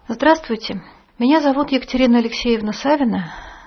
Здравствуйте, меня зовут Екатерина Алексеевна Савина.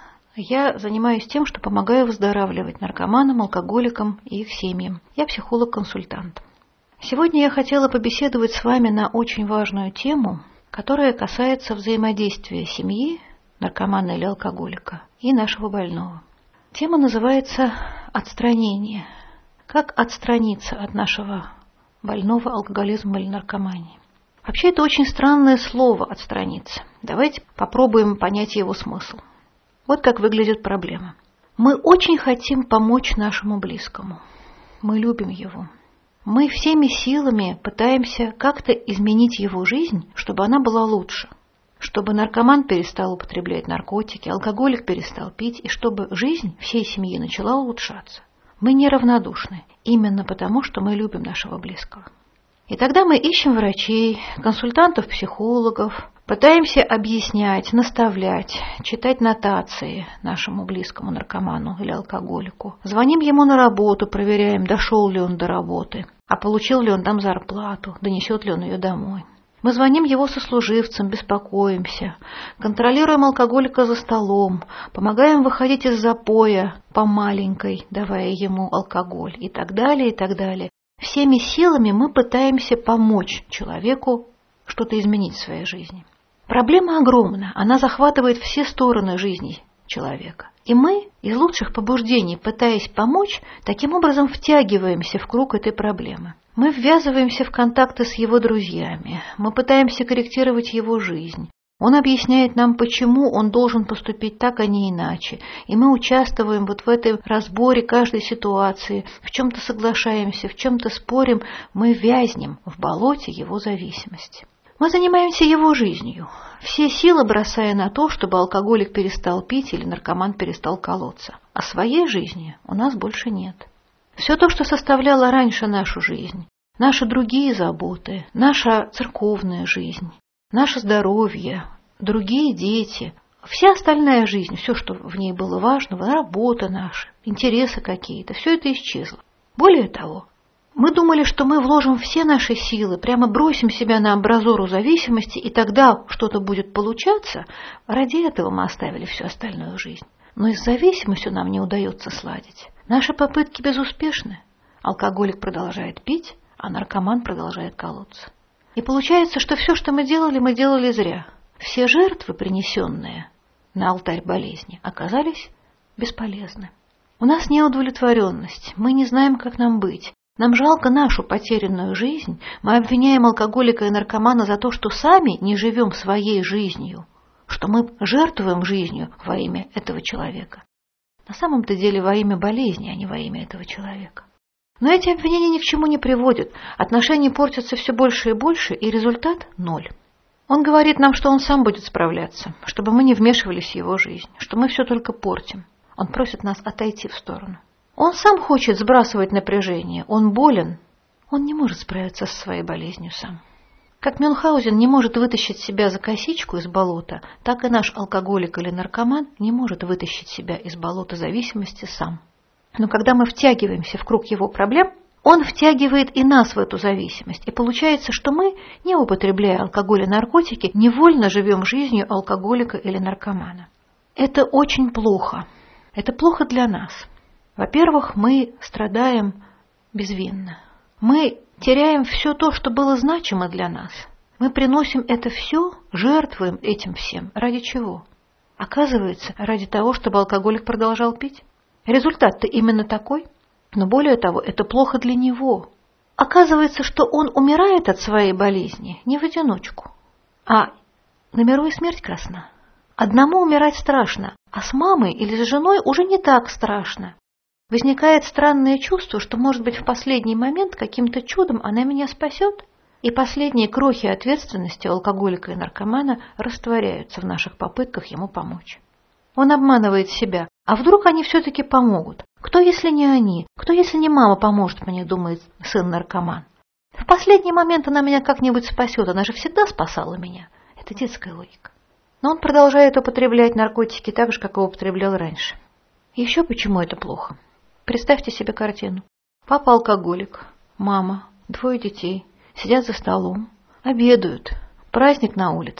Я занимаюсь тем, что помогаю выздоравливать наркоманам, алкоголикам и их семьям. Я психолог-консультант. Сегодня я хотела побеседовать с вами на очень важную тему, которая касается взаимодействия семьи, наркомана или алкоголика, и нашего больного. Тема называется «Отстранение». Как отстраниться от нашего больного алкоголизма или наркомании? Вообще, это очень странное слово «отстраниться». Давайте попробуем понять его смысл. Вот как выглядит проблема. Мы очень хотим помочь нашему близкому. Мы любим его. Мы всеми силами пытаемся как-то изменить его жизнь, чтобы она была лучше. Чтобы наркоман перестал употреблять наркотики, алкоголик перестал пить, и чтобы жизнь всей семьи начала улучшаться. Мы неравнодушны, именно потому, что мы любим нашего близкого. И тогда мы ищем врачей, консультантов, психологов, пытаемся объяснять, наставлять, читать нотации нашему близкому наркоману или алкоголику. Звоним ему на работу, проверяем, дошел ли он до работы, а получил ли он там зарплату, донесет ли он ее домой. Мы звоним его сослуживцам, беспокоимся, контролируем алкоголика за столом, помогаем выходить из запоя по маленькой, давая ему алкоголь и так далее, и так далее. Всеми силами мы пытаемся помочь человеку что-то изменить в своей жизни. Проблема огромна, она захватывает все стороны жизни человека. И мы из лучших побуждений, пытаясь помочь, таким образом втягиваемся в круг этой проблемы. Мы ввязываемся в контакты с его друзьями, мы пытаемся корректировать его жизнь. Он объясняет нам, почему он должен поступить так, а не иначе. И мы участвуем вот в этом разборе каждой ситуации, в чем-то соглашаемся, в чем-то спорим, мы вязнем в болоте его зависимости. Мы занимаемся его жизнью, все силы бросая на то, чтобы алкоголик перестал пить или наркоман перестал колоться. А своей жизни у нас больше нет. Все то, что составляло раньше нашу жизнь, наши другие заботы, наша церковная жизнь, наше здоровье, другие дети, вся остальная жизнь, все, что в ней было важного, работа наша, интересы какие-то, все это исчезло. Более того, мы думали, что мы вложим все наши силы, прямо бросим себя на амбразуру зависимости, и тогда что-то будет получаться. Ради этого мы оставили всю остальную жизнь. Но и с зависимостью нам не удается сладить. Наши попытки безуспешны. Алкоголик продолжает пить, а наркоман продолжает колоться. И получается, что все, что мы делали зря. Все жертвы, принесенные на алтарь болезни, оказались бесполезны. У нас неудовлетворенность, мы не знаем, как нам быть. Нам жалко нашу потерянную жизнь, мы обвиняем алкоголика и наркомана за то, что сами не живем своей жизнью, что мы жертвуем жизнью во имя этого человека. На самом-то деле во имя болезни, а не во имя этого человека. Но эти обвинения ни к чему не приводят, отношения портятся все больше и больше, и результат – ноль. Он говорит нам, что он сам будет справляться, чтобы мы не вмешивались в его жизнь, что мы все только портим. Он просит нас отойти в сторону. Он сам хочет сбрасывать напряжение, он болен, он не может справиться со своей болезнью сам. Как Мюнхгаузен не может вытащить себя за косичку из болота, так и наш алкоголик или наркоман не может вытащить себя из болота зависимости сам. Но когда мы втягиваемся в круг его проблем, он втягивает и нас в эту зависимость. И получается, что мы, не употребляя алкоголь и наркотики, невольно живем жизнью алкоголика или наркомана. Это очень плохо. Это плохо для нас. Во-первых, мы страдаем безвинно. Мы теряем все то, что было значимо для нас. Мы приносим это все, жертвуем этим всем. Ради чего? Оказывается, ради того, чтобы алкоголик продолжал пить. Результат-то именно такой. Но более того, это плохо для него. Оказывается, что он умирает от своей болезни не в одиночку, а на миру и смерть красна. Одному умирать страшно, а с мамой или с женой уже не так страшно. Возникает странное чувство, что, может быть, в последний момент каким-то чудом она меня спасет, и последние крохи ответственности алкоголика и наркомана растворяются в наших попытках ему помочь. Он обманывает себя. А вдруг они все-таки помогут? Кто, если не они? Кто, если не мама поможет мне, думает сын-наркоман? В последний момент она меня как-нибудь спасет, она же всегда спасала меня. Это детская логика. Но он продолжает употреблять наркотики так же, как и употреблял раньше. И еще почему это плохо? Представьте себе картину. Папа алкоголик, мама, 2 детей, сидят за столом, обедают, праздник на улице.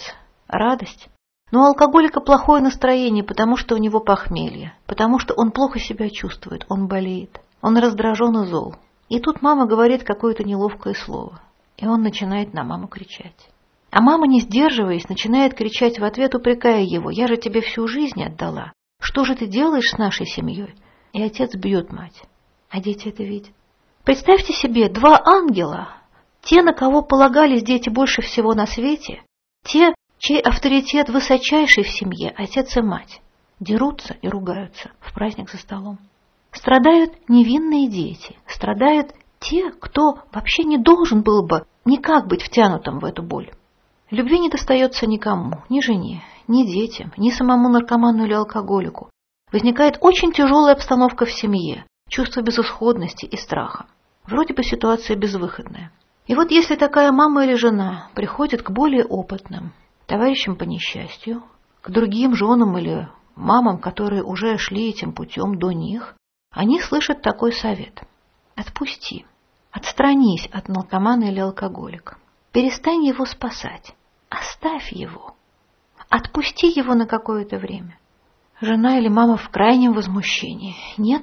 радость. Но у алкоголика плохое настроение, потому что у него похмелье, потому что он плохо себя чувствует, он болеет, он раздражен и зол. И тут мама говорит какое-то неловкое слово, и он начинает на маму кричать. А мама, не сдерживаясь, начинает кричать в ответ, упрекая его: «Я же тебе всю жизнь отдала. Что же ты делаешь с нашей семьей?» И отец бьет мать. А дети это видят. Представьте себе, два ангела, те, на кого полагались дети больше всего на свете, те, чей авторитет высочайший в семье, отец и мать, дерутся и ругаются в праздник за столом. Страдают невинные дети, страдают те, кто вообще не должен был бы никак быть втянутым в эту боль. Любви не достается никому, ни жене, ни детям, ни самому наркоману или алкоголику. Возникает очень тяжелая обстановка в семье, чувство безысходности и страха. Вроде бы ситуация безвыходная. И вот если такая мама или жена приходит к более опытным товарищам по несчастью, к другим женам или мамам, которые уже шли этим путем до них, они слышат такой совет: отпусти, отстранись от наркомана или алкоголика, перестань его спасать, оставь его, отпусти его на какое-то время. Жена или мама в крайнем возмущении: нет,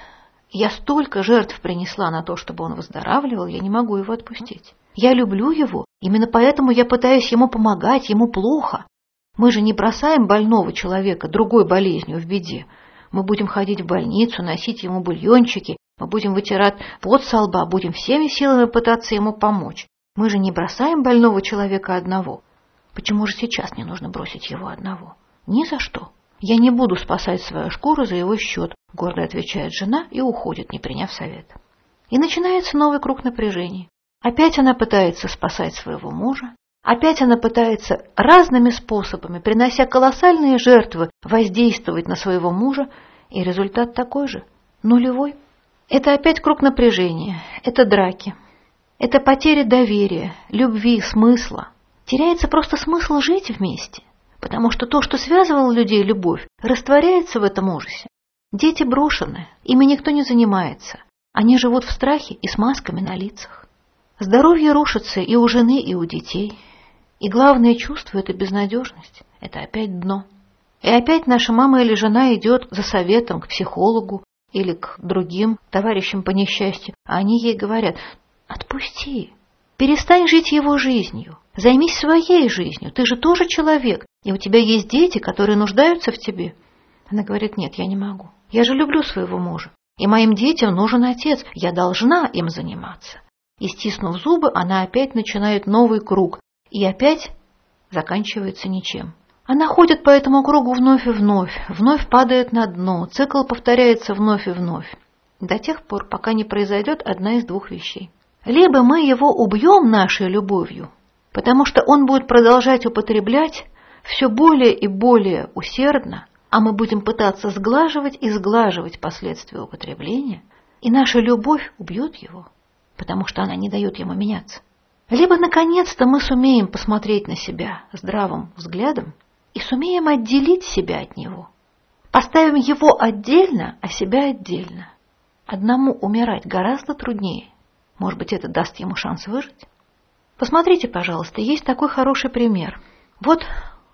я столько жертв принесла на то, чтобы он выздоравливал, я не могу его отпустить. Я люблю его, именно поэтому я пытаюсь ему помогать, ему плохо. Мы же не бросаем больного человека другой болезнью в беде. Мы будем ходить в больницу, носить ему бульончики, мы будем вытирать пот со лба, будем всеми силами пытаться ему помочь. Мы же не бросаем больного человека одного. Почему же сейчас не нужно бросить его одного? Ни за что. Я не буду спасать свою шкуру за его счет, гордо отвечает жена и уходит, не приняв совета. И начинается новый круг напряжения. Опять она пытается спасать своего мужа, опять она пытается разными способами, принося колоссальные жертвы, воздействовать на своего мужа, и результат такой же, нулевой. Это опять круг напряжения, это драки, это потеря доверия, любви, смысла. Теряется просто смысл жить вместе, потому что то, что связывало людей, любовь, растворяется в этом ужасе. Дети брошены, ими никто не занимается, они живут в страхе и с масками на лицах. Здоровье рушится и у жены, и у детей. И главное чувство – это безнадежность, это опять дно. И опять наша мама или жена идет за советом к психологу или к другим товарищам по несчастью, а они ей говорят: отпусти, перестань жить его жизнью, займись своей жизнью, ты же тоже человек, и у тебя есть дети, которые нуждаются в тебе. Она говорит: нет, я не могу, я же люблю своего мужа, и моим детям нужен отец, я должна им заниматься. И, стиснув зубы, она опять начинает новый круг, и опять заканчивается ничем. Она ходит по этому кругу вновь и вновь падает на дно, цикл повторяется вновь и вновь, до тех пор, пока не произойдет одна из двух вещей. Либо мы его убьем нашей любовью, потому что он будет продолжать употреблять все более и более усердно, а мы будем пытаться сглаживать и сглаживать последствия употребления, и наша любовь убьет его, потому что она не дает ему меняться. Либо, наконец-то, мы сумеем посмотреть на себя здравым взглядом и сумеем отделить себя от него. Поставим его отдельно, а себя отдельно. Одному умирать гораздо труднее. Может быть, это даст ему шанс выжить? Посмотрите, пожалуйста, есть такой хороший пример. Вот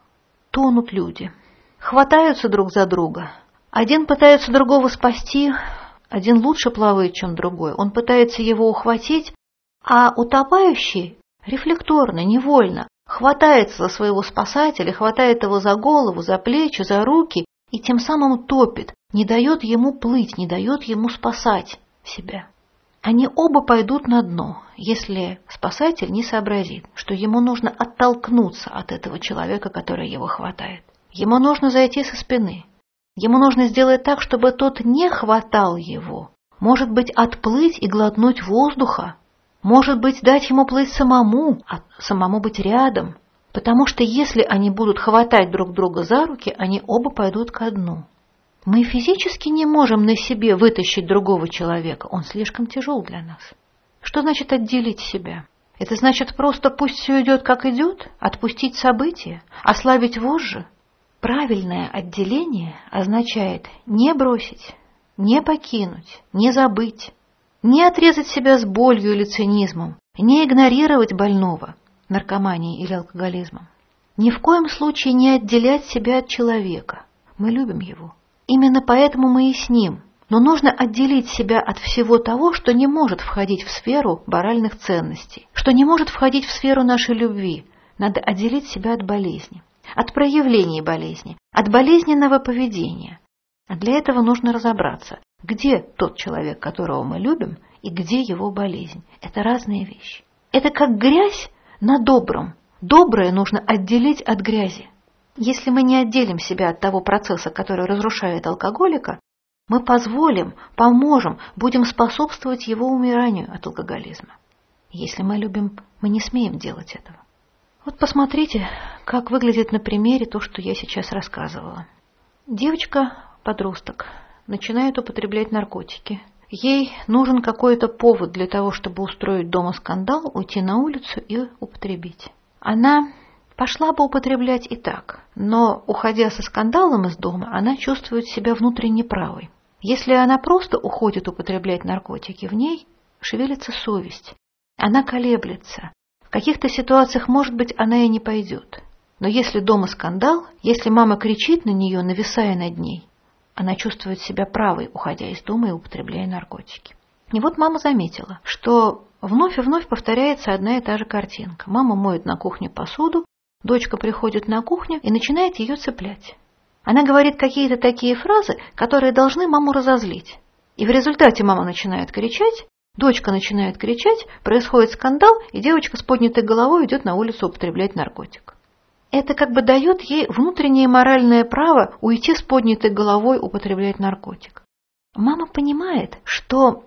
тонут люди, хватаются друг за друга. Один пытается другого спасти, один лучше плавает, чем другой. Он пытается его ухватить, а утопающий рефлекторно, невольно хватается за своего спасателя, хватает его за голову, за плечи, за руки и тем самым топит, не дает ему плыть, не дает ему спасать себя. Они оба пойдут на дно, если спасатель не сообразит, что ему нужно оттолкнуться от этого человека, который его хватает. Ему нужно зайти со спины. Ему нужно сделать так, чтобы тот не хватал его. Может быть, отплыть и глотнуть воздуха. Может быть, дать ему плыть самому, а самому быть рядом. Потому что если они будут хватать друг друга за руки, они оба пойдут ко дну. Мы физически не можем на себе вытащить другого человека. Он слишком тяжел для нас. Что значит отделить себя? Это значит просто пусть все идет, как идет, отпустить события, ослабить вожжи. Правильное отделение означает не бросить, не покинуть, не забыть, не отрезать себя с болью или цинизмом, не игнорировать больного наркоманией или алкоголизмом. Ни в коем случае не отделять себя от человека. Мы любим его. Именно поэтому мы и с ним. Но нужно отделить себя от всего того, что не может входить в сферу моральных ценностей, что не может входить в сферу нашей любви. Надо отделить себя от болезни, от проявлений болезни, от болезненного поведения. А для этого нужно разобраться, где тот человек, которого мы любим, и где его болезнь. Это разные вещи. Это как грязь на добром. Доброе нужно отделить от грязи. Если мы не отделим себя от того процесса, который разрушает алкоголика, мы позволим, поможем, будем способствовать его умиранию от алкоголизма. Если мы любим, мы не смеем делать этого. Вот посмотрите, как выглядит на примере то, что я сейчас рассказывала. Девочка-подросток начинает употреблять наркотики. Ей нужен какой-то повод для того, чтобы устроить дома скандал, уйти на улицу и употребить. Она пошла бы употреблять и так, но, уходя со скандалом из дома, она чувствует себя внутренне правой. Если она просто уходит употреблять наркотики, в ней шевелится совесть. Она колеблется. В каких-то ситуациях, может быть, она и не пойдет. Но если дома скандал, если мама кричит на нее, нависая над ней, она чувствует себя правой, уходя из дома и употребляя наркотики. И вот мама заметила, что вновь и вновь повторяется одна и та же картинка. Мама моет на кухне посуду, дочка приходит на кухню и начинает ее цеплять. Она говорит какие-то такие фразы, которые должны маму разозлить. И в результате мама начинает кричать, дочка начинает кричать, происходит скандал, и девочка с поднятой головой идет на улицу употреблять наркотик. Это как бы дает ей внутреннее моральное право уйти с поднятой головой употреблять наркотик. Мама понимает, что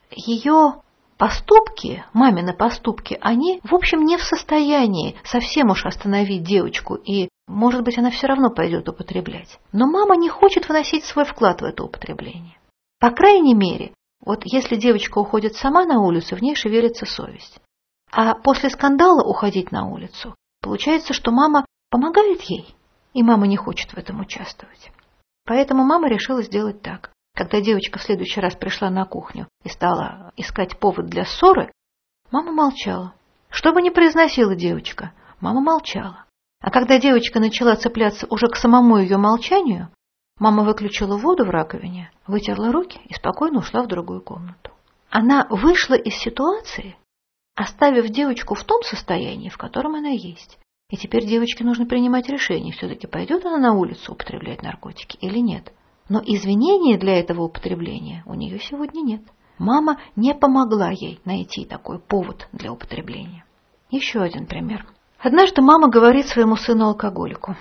ее поступки, мамины поступки, они, в общем, не в состоянии совсем уж остановить девочку, и, может быть, она все равно пойдет употреблять. Но мама не хочет вносить свой вклад в это употребление. По крайней мере, вот если девочка уходит сама на улицу, в ней шевелится совесть. А после скандала уходить на улицу, получается, что мама помогает ей, и мама не хочет в этом участвовать. Поэтому мама решила сделать так. Когда девочка в следующий раз пришла на кухню и стала искать повод для ссоры, мама молчала. Что бы ни произносила девочка, мама молчала. А когда девочка начала цепляться уже к самому ее молчанию, мама выключила воду в раковине, вытерла руки и спокойно ушла в другую комнату. Она вышла из ситуации, оставив девочку в том состоянии, в котором она есть. И теперь девочке нужно принимать решение, все-таки пойдет она на улицу употреблять наркотики или нет. Но извинения для этого употребления у нее сегодня нет. Мама не помогла ей найти такой повод для употребления. Еще один пример. Однажды мама говорит своему сыну-алкоголику: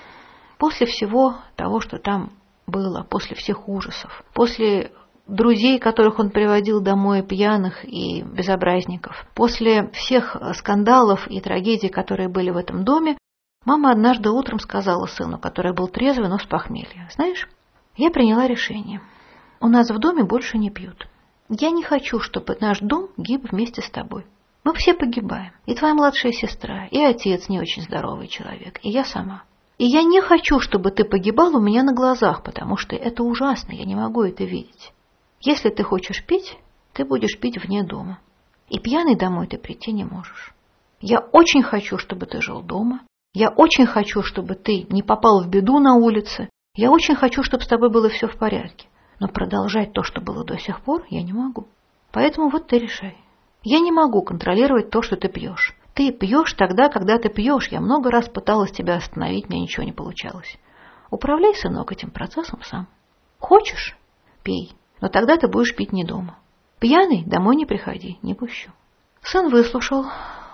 после всего того, что там было, после всех ужасов, после друзей, которых он приводил домой пьяных и безобразников, после всех скандалов и трагедий, которые были в этом доме, мама однажды утром сказала сыну, который был трезвый, но с похмелья: знаешь, я приняла решение. У нас в доме больше не пьют. Я не хочу, чтобы наш дом гиб вместе с тобой. Мы все погибаем. И твоя младшая сестра, и отец не очень здоровый человек, и я сама. И я не хочу, чтобы ты погибал у меня на глазах, потому что это ужасно, я не могу это видеть. Если ты хочешь пить, ты будешь пить вне дома. И пьяный домой ты прийти не можешь. Я очень хочу, чтобы ты жил дома. Я очень хочу, чтобы ты не попал в беду на улице. Я очень хочу, чтобы с тобой было все в порядке. Но продолжать то, что было до сих пор, я не могу. Поэтому вот ты решай. Я не могу контролировать то, что ты пьешь. Ты пьешь тогда, когда ты пьешь. Я много раз пыталась тебя остановить, мне ничего не получалось. Управляй, сынок, этим процессом сам. Хочешь – пей, но тогда ты будешь пить не дома. Пьяный – домой не приходи, не пущу. Сын выслушал,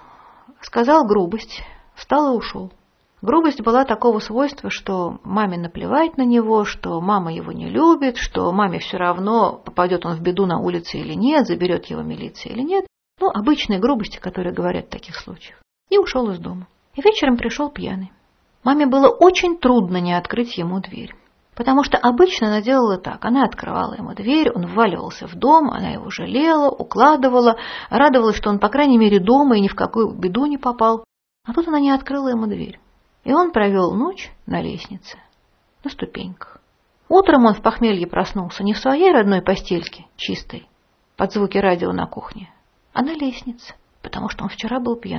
сказал грубость, встал и ушел. Грубость была такого свойства, что маме наплевать на него, что мама его не любит, что маме все равно, попадет он в беду на улице или нет, заберет его милиция или нет. Ну, обычные грубости, которые говорят в таких случаях. И ушел из дома. И вечером пришел пьяный. Маме было очень трудно не открыть ему дверь. Потому что обычно она делала так. Она открывала ему дверь, он вваливался в дом, она его жалела, укладывала, радовалась, что он, по крайней мере, дома и ни в какую беду не попал. А тут она не открыла ему дверь. И он провел ночь на лестнице, на ступеньках. Утром он в похмелье проснулся не в своей родной постельке, чистой, под звуки радио на кухне, а на лестнице, потому что он вчера был пьян.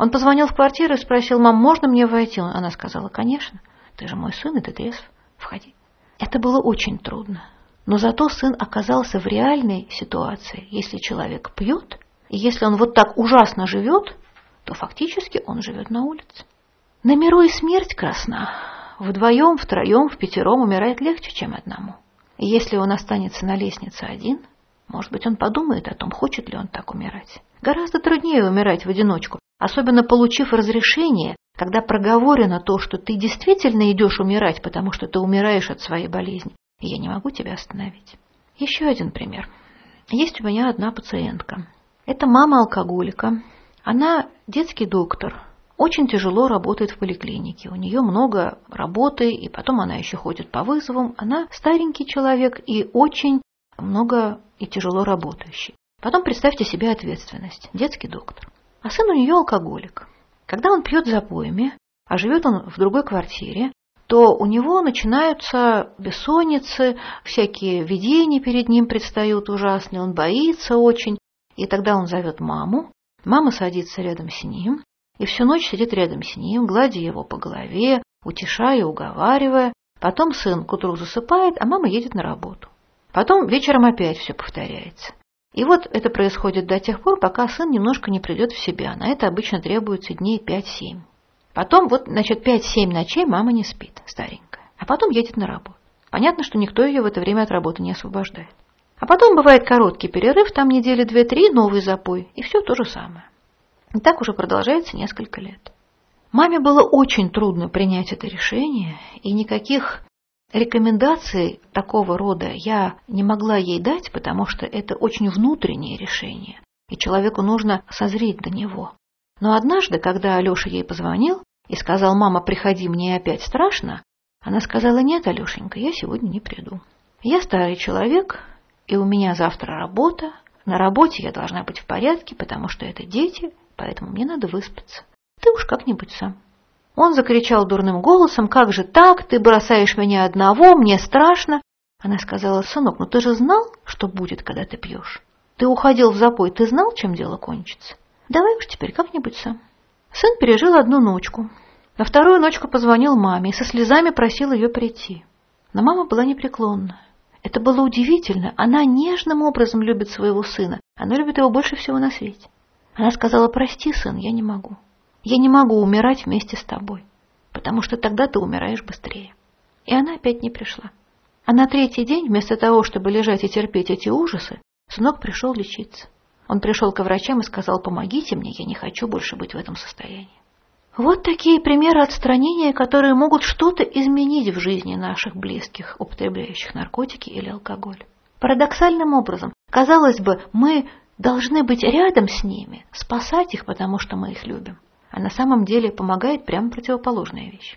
Он позвонил в квартиру и спросил: «Мам, можно мне войти?» Она сказала: «Конечно, ты же мой сын, и ты трезв, входи». Это было очень трудно. Но зато сын оказался в реальной ситуации. Если человек пьет, и если он вот так ужасно живет, то фактически он живет на улице. На миру и смерть красна. Вдвоем, втроем, впятером умирает легче, чем одному. И если он останется на лестнице один, может быть, он подумает о том, хочет ли он так умирать. Гораздо труднее умирать в одиночку, особенно получив разрешение, когда проговорено то, что ты действительно идешь умирать, потому что ты умираешь от своей болезни, и я не могу тебя остановить. Еще один пример. Есть у меня одна пациентка. Это мама алкоголика. Она детский доктор. Очень тяжело работает в поликлинике. У нее много работы, и потом она еще ходит по вызовам. Она старенький человек и очень много и тяжело работающий. Потом представьте себе ответственность. Детский доктор. А сын у нее алкоголик. Когда он пьет запоями, а живет он в другой квартире, то у него начинаются бессонницы, всякие видения перед ним предстают ужасные, он боится очень. И тогда он зовет маму. Мама садится рядом с ним и всю ночь сидит рядом с ним, гладя его по голове, утешая, уговаривая. Потом сын к утру засыпает, а мама едет на работу. Потом вечером опять все повторяется. И вот это происходит до тех пор, пока сын немножко не придет в себя. На это обычно требуется дней 5-7. Потом 5-7 ночей мама не спит, старенькая. А потом едет на работу. Понятно, что никто ее в это время от работы не освобождает. А потом бывает короткий перерыв, там недели 2-3, новый запой, и все то же самое. И так уже продолжается несколько лет. Маме было очень трудно принять это решение, и никаких рекомендаций такого рода я не могла ей дать, потому что это очень внутреннее решение, и человеку нужно созреть до него. Но однажды, когда Алеша ей позвонил и сказал: «Мама, приходи, мне опять страшно», она сказала: «Нет, Алешенька, я сегодня не приду. Я старый человек, и у меня завтра работа. На работе я должна быть в порядке, потому что это дети, поэтому мне надо выспаться. Ты уж как-нибудь сам». Он закричал дурным голосом: «Как же так? Ты бросаешь меня одного, мне страшно». Она сказала: «Сынок, ну ты же знал, что будет, когда ты пьешь? Ты уходил в запой, ты знал, чем дело кончится? Давай уж теперь как-нибудь сам». Сын пережил одну ночку. На вторую ночку позвонил маме и со слезами просил ее прийти. Но мама была непреклонна. Это было удивительно. Она нежным образом любит своего сына. Она любит его больше всего на свете. Она сказала: «Прости, сын, я не могу. Я не могу умирать вместе с тобой, потому что тогда ты умираешь быстрее». И она опять не пришла. А на третий день, вместо того, чтобы лежать и терпеть эти ужасы, сынок пришел лечиться. Он пришел ко врачам и сказал: «Помогите мне, я не хочу больше быть в этом состоянии». Вот такие примеры отстранения, которые могут что-то изменить в жизни наших близких, употребляющих наркотики или алкоголь. Парадоксальным образом, казалось бы, мы должны быть рядом с ними, спасать их, потому что мы их любим. А на самом деле помогает прямо противоположная вещь.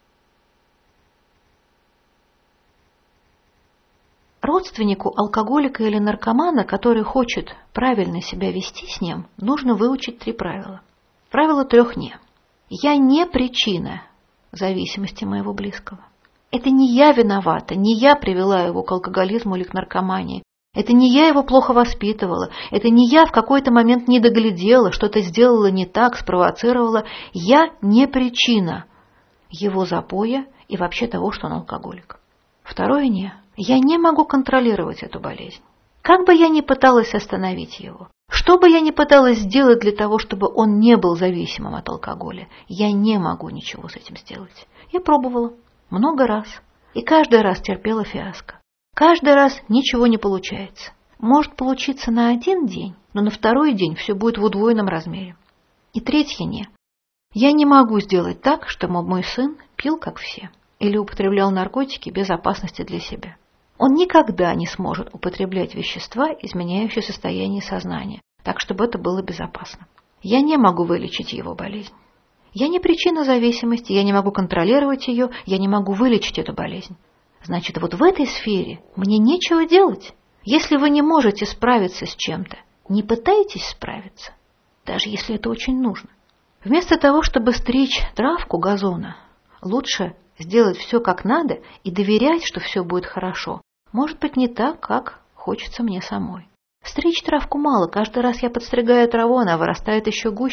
Родственнику алкоголика или наркомана, который хочет правильно себя вести с ним, нужно выучить 3 правила. Правило 3 «не». Я не причина зависимости моего близкого. Это не я виновата, не я привела его к алкоголизму или к наркомании. Это не я его плохо воспитывала, это не я в какой-то момент не доглядела, что-то сделала не так, спровоцировала. Я не причина его запоя и вообще того, что он алкоголик. 2 «не». Я не могу контролировать эту болезнь. Как бы я ни пыталась остановить его, что бы я ни пыталась сделать для того, чтобы он не был зависимым от алкоголя, я не могу ничего с этим сделать. Я пробовала много раз, и каждый раз терпела фиаско. Каждый раз ничего не получается. Может получиться на 1 день, но на 2-й день все будет в удвоенном размере. И 3 «не». Я не могу сделать так, чтобы мой сын пил, как все, или употреблял наркотики без опасности для себя. Он никогда не сможет употреблять вещества, изменяющие состояние сознания, так, чтобы это было безопасно. Я не могу вылечить его болезнь. Я не причина зависимости, я не могу контролировать ее, я не могу вылечить эту болезнь. Значит, вот в этой сфере мне нечего делать. Если вы не можете справиться с чем-то, не пытайтесь справиться, даже если это очень нужно. Вместо того, чтобы стричь травку газона, лучше сделать все как надо и доверять, что все будет хорошо. Может быть, не так, как хочется мне самой. Стричь травку мало, каждый раз я подстригаю траву, она вырастает еще гуще.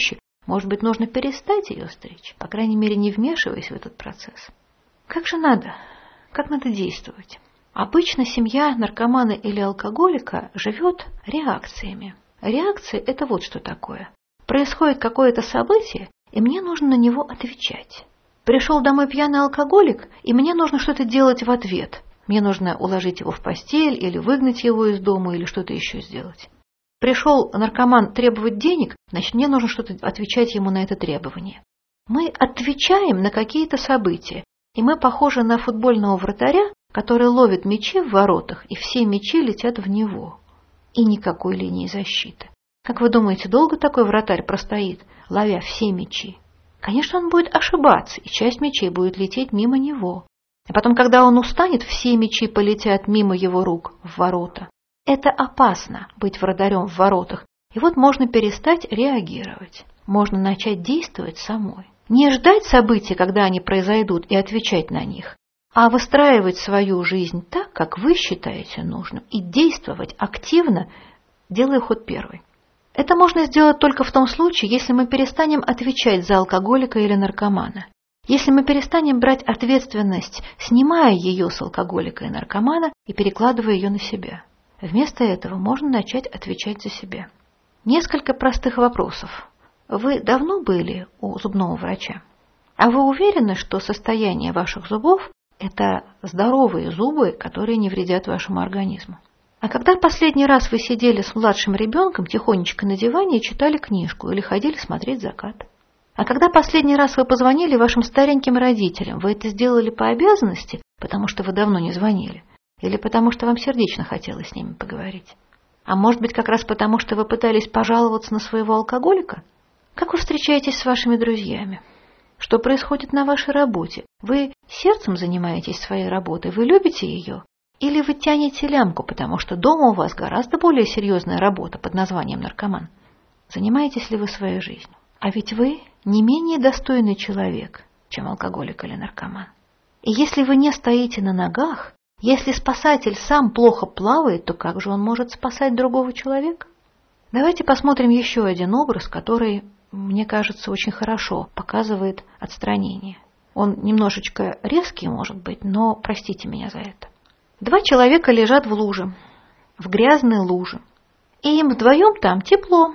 Может быть, нужно перестать ее стричь, по крайней мере, не вмешиваясь в этот процесс. Как же надо? Как надо действовать? Обычно семья наркомана или алкоголика живет реакциями. Реакция – это вот что такое. Происходит какое-то событие, и мне нужно на него отвечать. Пришел домой пьяный алкоголик, и мне нужно что-то делать в ответ. Мне нужно уложить его в постель, или выгнать его из дома, или что-то еще сделать. Пришел наркоман требовать денег, значит, мне нужно что-то отвечать ему на это требование. Мы отвечаем на какие-то события, и мы похожи на футбольного вратаря, который ловит мячи в воротах, и все мячи летят в него. И никакой линии защиты. Как вы думаете, долго такой вратарь простоит, ловя все мячи? Конечно, он будет ошибаться, и часть мячей будет лететь мимо него. А потом, когда он устанет, все мячи полетят мимо его рук в ворота. Это опасно, быть вратарем в воротах. И вот можно перестать реагировать. Можно начать действовать самой. Не ждать событий, когда они произойдут, и отвечать на них, а выстраивать свою жизнь так, как вы считаете нужным, и действовать активно, делая ход первый. Это можно сделать только в том случае, если мы перестанем отвечать за алкоголика или наркомана. Если мы перестанем брать ответственность, снимая ее с алкоголика и наркомана и перекладывая ее на себя. Вместо этого можно начать отвечать за себя. Несколько простых вопросов. Вы давно были у зубного врача? А вы уверены, что состояние ваших зубов – это здоровые зубы, которые не вредят вашему организму? А когда последний раз вы сидели с младшим ребенком тихонечко на диване и читали книжку или ходили смотреть закат? А когда последний раз вы позвонили вашим стареньким родителям, вы это сделали по обязанности, потому что вы давно не звонили? Или потому что вам сердечно хотелось с ними поговорить? А может быть, как раз потому, что вы пытались пожаловаться на своего алкоголика? Как вы встречаетесь с вашими друзьями? Что происходит на вашей работе? Вы сердцем занимаетесь своей работой? Вы любите ее? Или вы тянете лямку, потому что дома у вас гораздо более серьезная работа под названием наркоман? Занимаетесь ли вы своей жизнью? А ведь вы не менее достойный человек, чем алкоголик или наркоман. И если вы не стоите на ногах, если спасатель сам плохо плавает, то как же он может спасать другого человека? Давайте посмотрим еще один образ, который, мне кажется, очень хорошо показывает отстранение. Он немножечко резкий, может быть, но простите меня за это. Два человека лежат в луже, в грязной луже. И им вдвоем там тепло,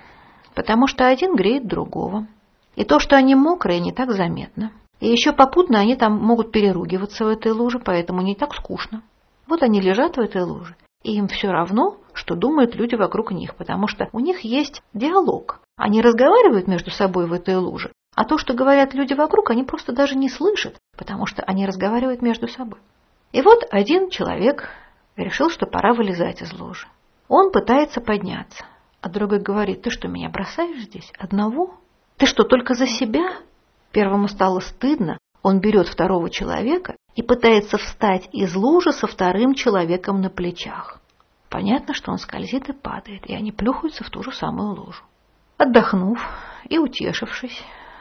потому что один греет другого. И то, что они мокрые, не так заметно. И еще попутно они там могут переругиваться в этой луже, поэтому не так скучно. Вот они лежат в этой луже, и им все равно, что думают люди вокруг них, потому что у них есть диалог. Они разговаривают между собой в этой луже, а то, что говорят люди вокруг, они просто даже не слышат, потому что они разговаривают между собой. И вот один человек решил, что пора вылезать из лужи. Он пытается подняться, а другой говорит: ты что, меня бросаешь здесь одного? Ты что, только за себя? Первому стало стыдно, он берет второго человека и пытается встать из лужи со вторым человеком на плечах. Понятно, что он скользит и падает, и они плюхаются в ту же самую лужу. Отдохнув и утешившись,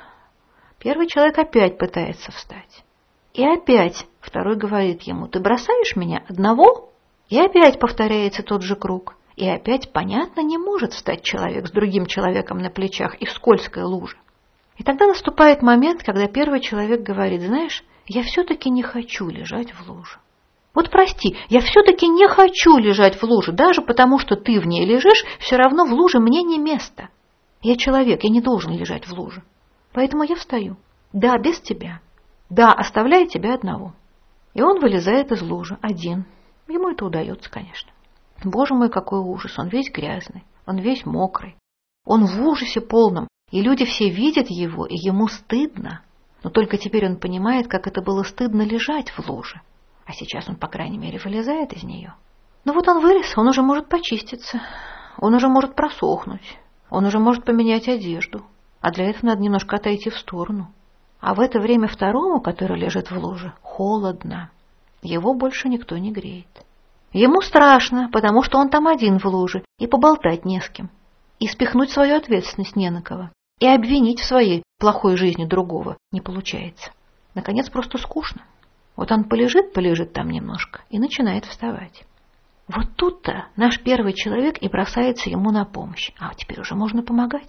первый человек опять пытается встать. И опять второй говорит ему: ты бросаешь меня одного? И опять повторяется тот же круг. И опять, понятно, не может встать человек с другим человеком на плечах и в скользкой луже. И тогда наступает момент, когда первый человек говорит: знаешь, я все-таки не хочу лежать в луже. Вот прости, я все-таки не хочу лежать в луже, даже потому что ты в ней лежишь, все равно в луже мне не место. Я человек, я не должен лежать в луже. Поэтому я встаю. Да, без тебя. Да, оставляя тебя одного. И он вылезает из лужи один. Ему это удается, конечно. Боже мой, какой ужас, он весь грязный, он весь мокрый. Он в ужасе полном, и люди все видят его, и ему стыдно. Но только теперь он понимает, как это было стыдно лежать в луже. А сейчас он, по крайней мере, вылезает из нее. Ну вот он вылез, он уже может почиститься, он уже может просохнуть, он уже может поменять одежду. А для этого надо немножко отойти в сторону. А в это время второму, который лежит в луже, холодно. Его больше никто не греет. Ему страшно, потому что он там один в луже, и поболтать не с кем. И спихнуть свою ответственность не на кого. И обвинить в своей плохой жизни другого не получается. Наконец, просто скучно. Вот он полежит там немножко и начинает вставать. Вот тут-то наш первый человек и бросается ему на помощь. А теперь уже можно помогать.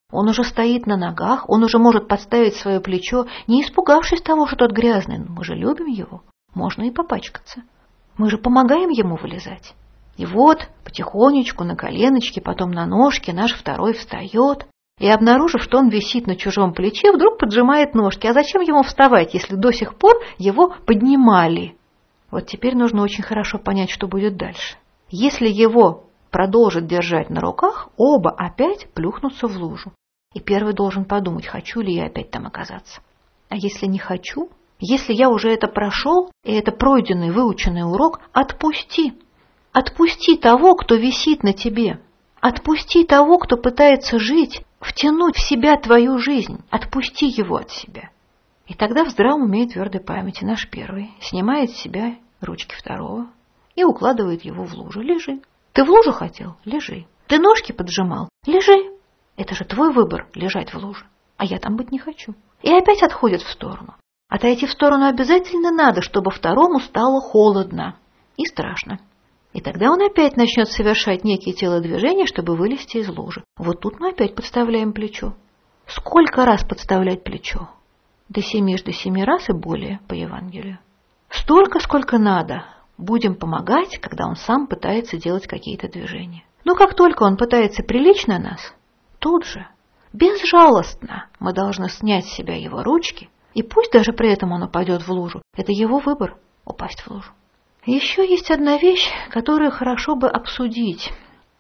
Он уже стоит на ногах, он уже может подставить свое плечо, не испугавшись того, что тот грязный. Но мы же любим его, можно и попачкаться. Мы же помогаем ему вылезать. И вот потихонечку на коленочке, потом на ножке наш второй встает. И, обнаружив, что он висит на чужом плече, вдруг поджимает ножки. А зачем ему вставать, если до сих пор его поднимали? Вот теперь нужно очень хорошо понять, что будет дальше. Если его продолжит держать на руках, оба опять плюхнутся в лужу. И первый должен подумать, хочу ли я опять там оказаться. А если не хочу, если я уже это прошел, и это пройденный, выученный урок, отпусти. Отпусти того, кто висит на тебе. Отпусти того, кто пытается жить, втянуть в себя твою жизнь. Отпусти его от себя. И тогда в здравом уме и твердой памяти наш первый снимает с себя ручки второго и укладывает его в лужу. Лежи. Ты в лужу хотел? Лежи. Ты ножки поджимал? Лежи. Это же твой выбор лежать в луже. А я там быть не хочу. И опять отходит в сторону. Отойти в сторону обязательно надо, чтобы второму стало холодно и страшно. И тогда он опять начнет совершать некие телодвижения, чтобы вылезти из лужи. Вот тут мы опять подставляем плечо. Сколько раз подставлять плечо? До 7 раз и более по Евангелию. Столько, сколько надо. Будем помогать, когда он сам пытается делать какие-то движения. Но как только он пытается прилично нас, тут же, безжалостно, мы должны снять с себя его ручки, и пусть даже при этом он упадет в лужу, это его выбор – упасть в лужу. Еще есть одна вещь, которую хорошо бы обсудить.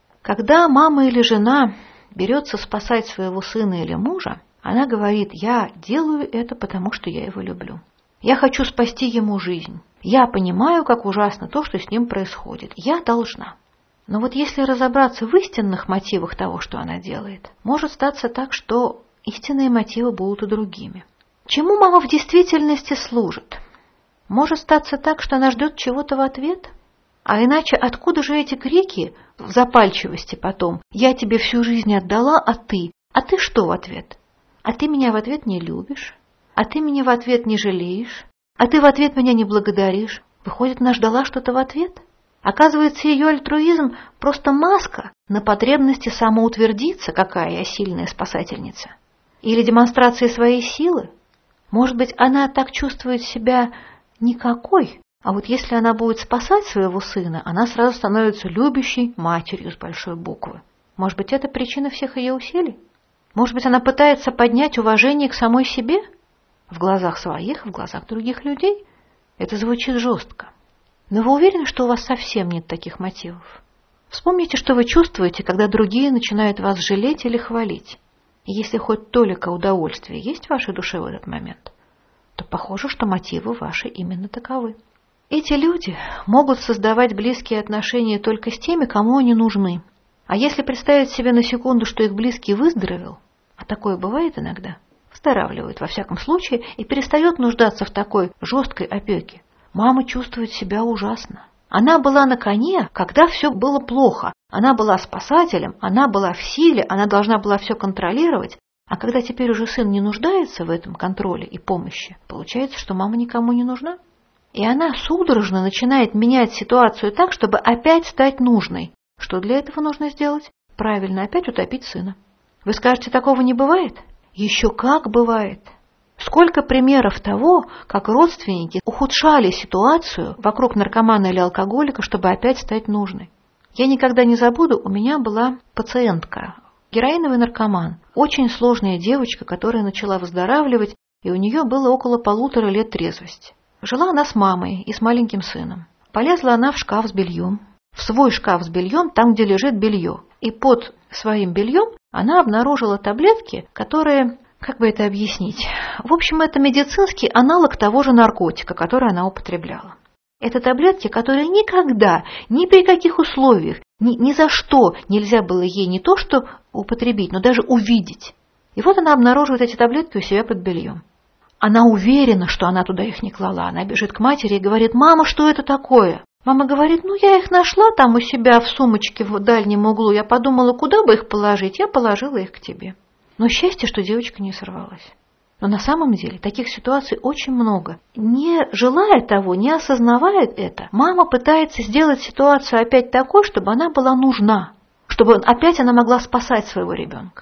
Когда мама или жена берется спасать своего сына или мужа, она говорит: «Я делаю это, потому что я его люблю. Я хочу спасти ему жизнь. Я понимаю, как ужасно то, что с ним происходит. Я должна». Но вот если разобраться в истинных мотивах того, что она делает, может статься так, что истинные мотивы будут и другими. Чему мама в действительности служит? Может статься так, что она ждет чего-то в ответ? А иначе откуда же эти крики в запальчивости потом? «Я тебе всю жизнь отдала, а ты? А ты что в ответ? А ты меня в ответ не любишь? А ты меня в ответ не жалеешь? А ты в ответ меня не благодаришь?» Выходит, она ждала что-то в ответ? Оказывается, ее альтруизм просто маска на потребности самоутвердиться, какая я сильная спасательница. Или демонстрация своей силы. Может быть, она так чувствует себя никакой, а вот если она будет спасать своего сына, она сразу становится любящей матерью с большой буквы. Может быть, это причина всех ее усилий? Может быть, она пытается поднять уважение к самой себе? В глазах своих, в глазах других людей? Это звучит жестко. Но вы уверены, что у вас совсем нет таких мотивов? Вспомните, что вы чувствуете, когда другие начинают вас жалеть или хвалить. И если хоть толика удовольствия есть в вашей душе в этот момент, то похоже, что мотивы ваши именно таковы. Эти люди могут создавать близкие отношения только с теми, кому они нужны. А если представить себе на секунду, что их близкий выздоровел, а такое бывает иногда, выздоравливает во всяком случае и перестает нуждаться в такой жесткой опеке, мама чувствует себя ужасно. Она была на коне, когда все было плохо. Она была спасателем, она была в силе, она должна была все контролировать. А когда теперь уже сын не нуждается в этом контроле и помощи, получается, что мама никому не нужна. И она судорожно начинает менять ситуацию так, чтобы опять стать нужной. Что для этого нужно сделать? Правильно, опять утопить сына. Вы скажете, такого не бывает? Еще как бывает. Сколько примеров того, как родственники ухудшали ситуацию вокруг наркомана или алкоголика, чтобы опять стать нужной. Я никогда не забуду, у меня была пациентка, героиновый наркоман, очень сложная девочка, которая начала выздоравливать, и у нее было около 1,5 лет трезвости. Жила она с мамой и с маленьким сыном. Полезла она в шкаф с бельем, в свой шкаф с бельем, там, где лежит белье. И под своим бельем она обнаружила таблетки, которые, как бы это объяснить, в общем, это медицинский аналог того же наркотика, который она употребляла. Это таблетки, которые никогда, ни при каких условиях, ни за что нельзя было ей не то что употребить, но даже увидеть. И вот она обнаруживает эти таблетки у себя под бельем. Она уверена, что она туда их не клала. Она бежит к матери и говорит: «Мама, что это такое?» Мама говорит: «Я их нашла там у себя в сумочке в дальнем углу. Я подумала, куда бы их положить. Я положила их к тебе». Но счастье, что девочка не сорвалась. Но на самом деле таких ситуаций очень много. Не желая того, не осознавая это, мама пытается сделать ситуацию опять такой, чтобы она была нужна, чтобы опять она могла спасать своего ребенка.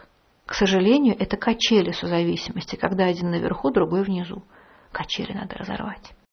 К сожалению, это качели созависимости, когда один наверху, другой внизу. Качели надо разорвать.